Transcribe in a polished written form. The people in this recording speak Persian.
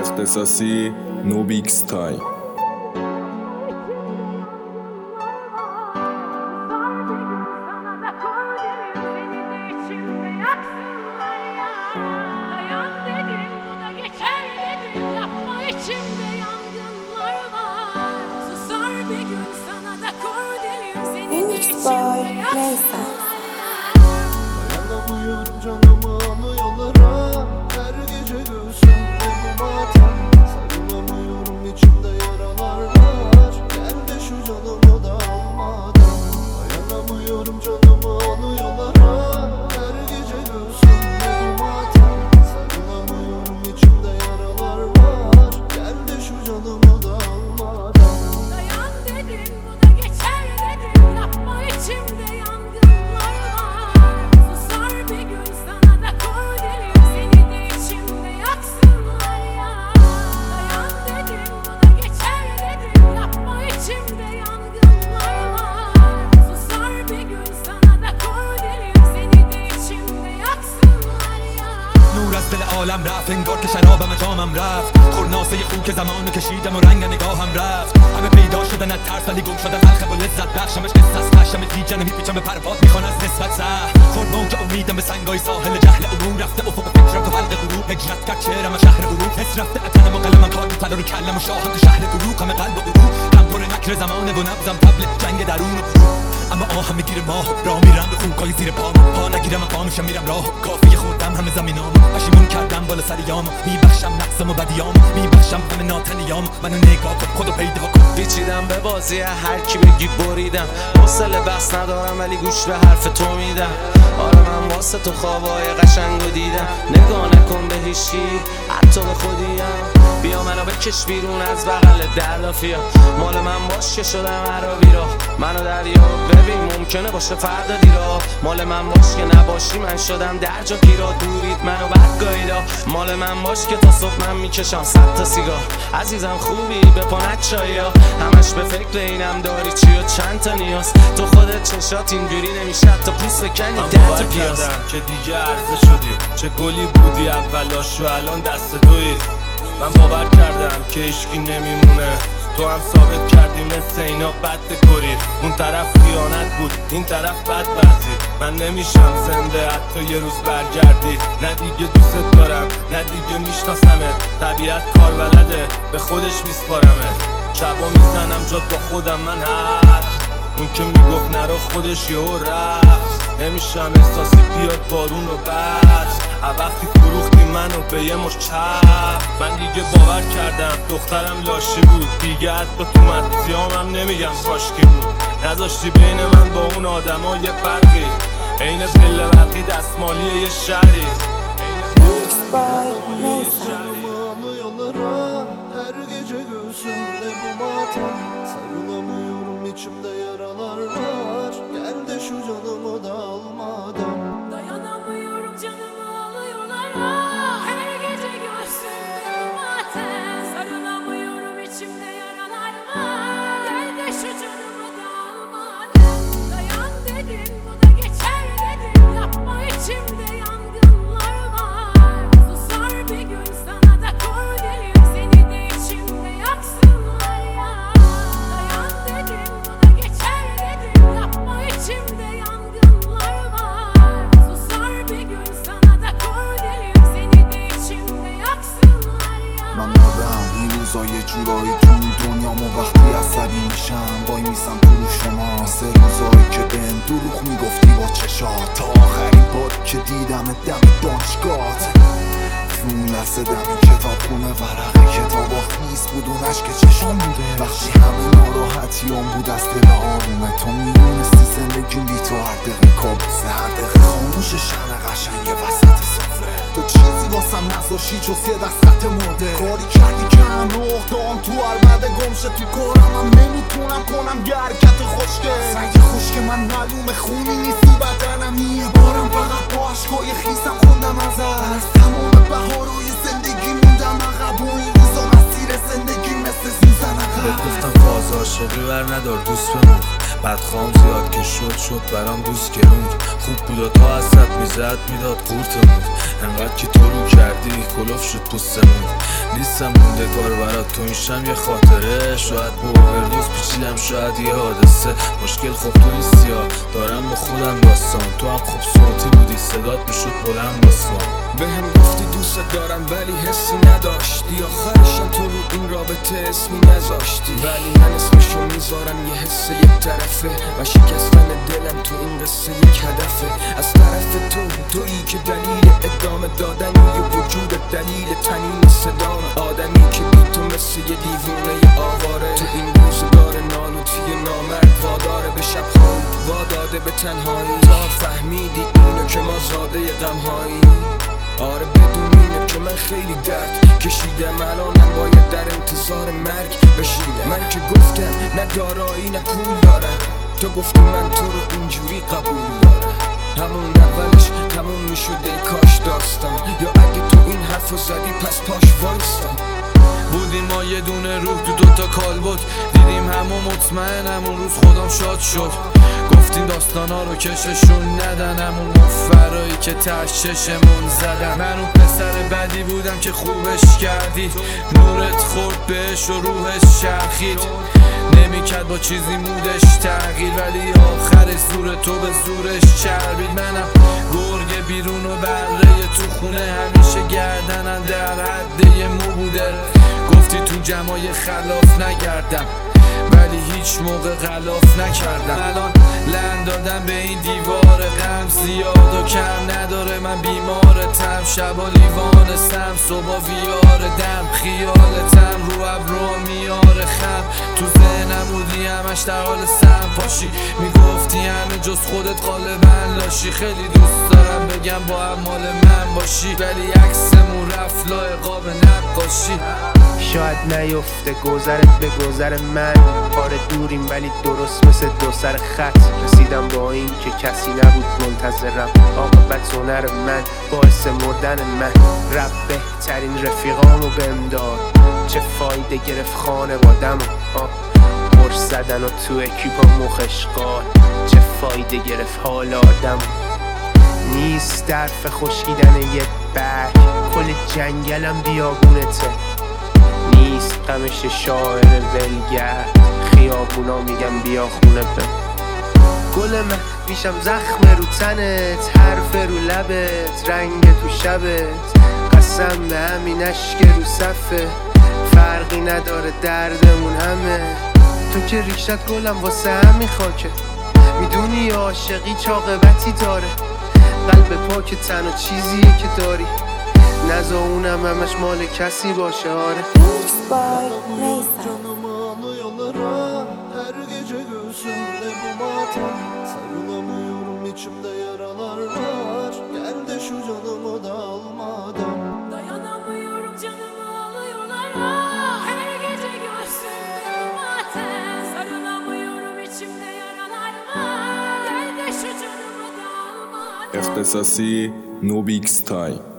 اختصاصی نوبیکس تایم. Dayanamıyorum canımı anıyalara, her gece göğsümde bu matem. Sarılamıyorum, içimde yaralar var, gel de şu canımı da almadan. Dayanamıyorum canımı anıyalara, her gece göğsümde bu matem. Sarılamıyorum, içimde yaralar var, gel de şu canımı da almadan. Dayan dedim, bu da geçer dedim, yapma içimde yangınlar var. Susar bir gün sana da kor derim, seni de içimde yaksınlar ya. Dayan dedim, bu da geçer dedim, yapma içimde yangınlar var. Susar bir gün sana da kor derim, seni de içimde yaksınlar ya. نور از دل عالم رفت انگار که شرابم جامم رفت خورناسه خون که زمانو کشیدم و رنگ نگاهم رفت همه پیدا شدن از ترس ولی گم شدن حلقه و لذت بخشمش قصه است خشم تیجن میپیچم به پرواز میخوان از نسبت سه خورد موج امیدم به سنگای ساحل جهل عبور رفته افق فکرم تو حلقه غروب هجرت کرد چهرم شهر غروب حس رفته اتنم و قلمم کار تو طلا رو کلم و شاهم تو شهر دروغ همه قلب و غروب غم پر نکر زمانه و نبزم تبل جنگ درون و غروب اما آهم میگیره ماه راه میرم به خوکای زیر پام پا نگیرم و پا میشم میرم راه کافی خوردم همه زمینام پشیمون کردم بالا سریام میبخشم نقصم و بدیام میبخشم همه ناتنیام منو نگاه کن خودو پیدا کن پیچیدم به بازی هر کی بگی بریدم حوصله بحث ندارم ولی گوش به حرف تو میدم آره من واسه تو خوابای قشنگو دیدم نگاه نکن به هیچی حتی به خودیم بیا منو بکش بیرون از بغل دلافیا مال من باش که شدم عربی را منو دریا ببین ممکنه باشه فردا دیرا مال من باش که نباشی من شدم در جا گیرا دورید منو برگاییدا مال من باش که تا صبح من میکشم 100 تا سیگار عزیزم خوبی به پانک چایا همش به فکر اینم داری چی و چند تا نیاز تو خودت چشات اینجوری نمیشه تا پوست بکنی 10 تا پیاز که دیگه عرضه شدی چه گلی بودی اولاش و الان دست تویی من باور کردم که عشقی نمیمونه تو هم ثابت کردی مثل اینا بد کری اون طرف خیانت بود این طرف بدبختی من نمیشم زنده حتی یه روز برگردی نه دیگه دوست دارم نه دیگه میشناسمت طبیعت کار بلده به خودش میسپارمت شبا میزنم جات با خودم من هست اون که میگفت نرو خودش یهو رفت نمیشم احساسی بیاد بارون رو بس وقتی فروختی منو به یه مش چپ من دیگه باور کردم دخترم لاشی بود دیگه حتی تو مدزیامم نمیگم کاشکی بود نذاشتی بین من با اون آدما یه فرقی عین پله برقی دستمالی یه شهری Anıyalara, her gece göğsümde bu matem. Sarılamıyorum, içimde yaralar var, gel de şu canımı da almadan. Dayanamıyorum canımı alıyorlar her gece göğsümde bu matem. Sarılamıyorum içimde yaralar var gel de şu canımı da almadan. Dayan dedim bu da geçer dedim yapma içimde yangınlar var. Susar bir gün sana da kor derim seni de içimde yaksınlar ya. Dayan dedim bu da geçer dedim yapma içimde yangınlar var. Susar bir gün sana da kor derim seni de içimde yaksınlar ya. من آدم این روزا یه جورایی تو دنیامو وقتی عصبی میشم وای میسم تو رو شما سه روزایی که بهم دروغ میگفتی با چشات تا آخرین بار که دیدم دم دانشگاهت اون لحظه دم کتاب خونه ورقه کتابا خیس بود اون عشق چشم بوده وقتی همه ناراحتیام بود از دل آرومه تو میدونستی زندگیم بی تو هر دقیقه کابوسه هر دقیقه خاموش شهر قشنگ وسط سفره تو چیزی واسم نذاشی جز یه دست خط مرده کاری کردی که انداختم تو عربده گمشه تو کارم هم نمیتونم کنم یه حرکت خوشگه سنگ خشک من معلومه خونی نیست تو بدنم یه بارم فقط با عشقای خیسم خوندم از تمام بهارای زندگی موندم عقب و این روزا مسیر زندگی مثل سوزن عقب گفتم فاز عاشقی ور ندار دوست بمون بدخوام زیاد که شد برام دوست گرون خوب بود و تا حسرت میزد میداد قورتمون انقدر که تو رو کردی کلوف شد پوستمون نیستم موندگار برات تو این شم یه خاطره شاید با اووردوز پیچیدم شاید یه حادثه مشکل خب تو این سیاه دارم با خودم داستان تو هم خوب صوتی بودی صدات میشد بلند واسم بهم گفتی دوست دارم ولی حسی نداشتی آخرشم تو رو این رابطه اسمی نذاشتی ولی من اسمشو میذارم یه حس یک طرفه و شکستن دلم تو این قصه یک هدفه از طرف تویی که دلیل ادامه دادنی یه وجود دلیل تنین صدام آدمی که بی تو مثل یه دیوونه آواره تو این روزگار نالوتی نامرد واداره به شبها واداده به تنهایی تا فهمیدی اینو که ما زاده غمهایی آره بدون اینه که من خیلی درد کشیدم الانم باید در انتظار مرگ بشینم من که گفتم نه دارایی نه پول دارم تو گفتی من تو رو اینجوری قبول دارم همون اولش تموم میشده کاش داستان یا اگه تو این حرفو زدی پس پاش وایستا بودیم ما یه دونه روح تو دوتا کالبد دیدیم همون مطمئنم اون روز خودم شاد شد گفتیم داستانا رو کششون ندن همون مفرایی که تش چشمون زدن من اون پسر بدی بودم که خوبش کردی نورت خورد بهش و روحش چرخید نمیکرد با چیزی مودش تغییر ولی آخرش زور تو به زورش چربید منم گرگ بیرون و بره تو خونه همیشه گردنم در حد یه مو بوده گفتی تو جمعای خلاف نگردم ولی هیچ موقع غلاف نکردم الان لند دادم به این دیوار غم زیاد و کم نداره من بیمارتم شبا لیوانستم صبح ویار دم خیالتم رو ابرو میاره خم تو ذهنم بودی همش در حال سم پاشی میگفتی همه جز خودت غالبا لاشی خیلی دوست دارم بگم با هم مال من باشی ولی عکسمون رفت لای قاب نقاشی شاید نیفته گذرت به گذر من آره دوریم ولی درست مثل دو سر خط رسیدم با این که کسی نبود منتظرم عاقبت هنر من باعث مردن من رب بهترین رفیقامو بهم داد چه فایده گرفت خانوادم قرص زدن و تو اکیپا مخشقال چه فایده گرفت حال آدم نیست درف خشکیدن یه برگ کل جنگلم بیابونته نیست غمش شاعر ولگرد خیابونا میگم بیا خونه به گل من میشم زخم رو تنت حرف رو لبت رنگ تو شبت قسم به همین اشک رو صفه فرقی نداره دردمون همه تو که ریشت گلم واسه همین خاکه میدونی عاشقی چه عاقبتی داره قلب پاک تنها چیزیه که داری نزا اونم همش مال کسی باشه آره Canımı alıyorlar her gece göğsümde bu matem Sarılamıyorum içimde yaralar var Gel de şu canımı da almadan Dayanamıyorum canımı alıyorlar ah, her gece göğsümde bu matem sarılamıyorum içimde yaralar var Gel de şu canımı da almadan اختصاصی نوبیک ستای